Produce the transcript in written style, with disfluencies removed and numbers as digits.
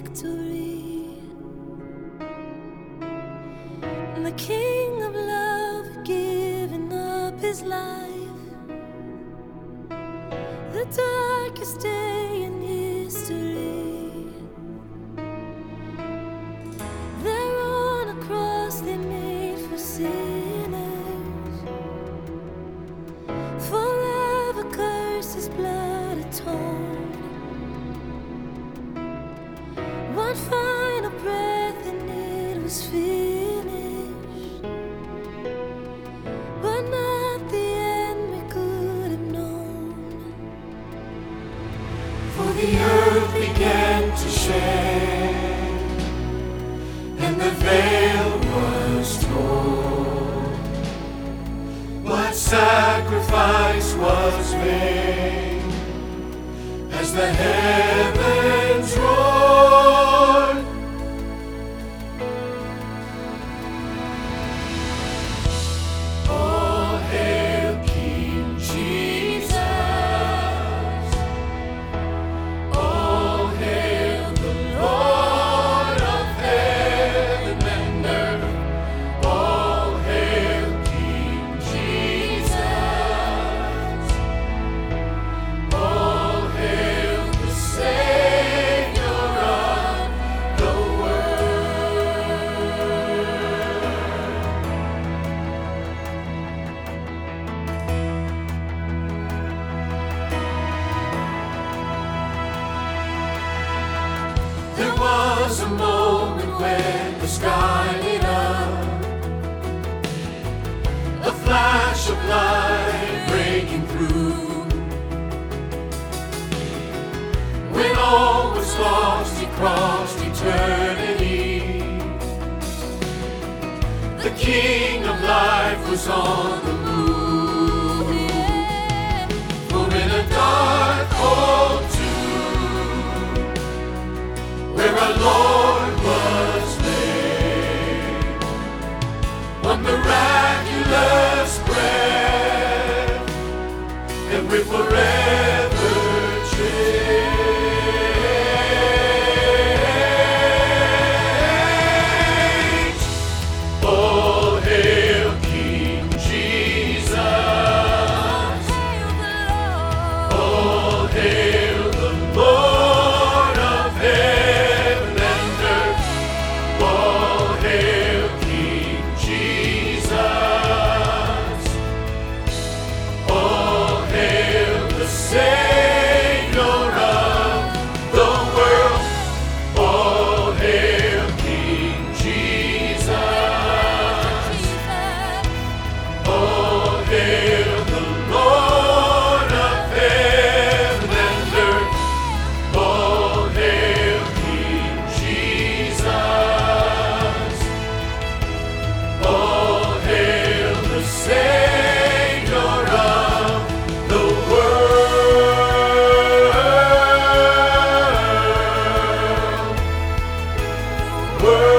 victory. And the King of love giving up his life, the darkest day in history. There on a cross they made for sinners, forever cursed, his blood atoned. One final breath and it was finished, but not the end we could have known. For the earth began to shake, and the veil was torn. What sacrifice was made as the heavens roared? All hail King Jesus! All hail the Lord of heaven and earth! All hail King Jesus! All hail the Savior of the world! There was a moment when the sky lit up, a flash of light breaking through. When all was lost, he crossed eternity. The King of life was on the move. For in a dark, cold tomb, where our Lord was laid, one miraculous breath, and we're forever changed. All hail King Jesus! All hail the Lord of heaven and earth! All hail King Jesus! All hail the Savior of the world! All hail King Jesus! All hail the Lord of heaven and earth! All hail King Jesus! All hail the Savior of the world!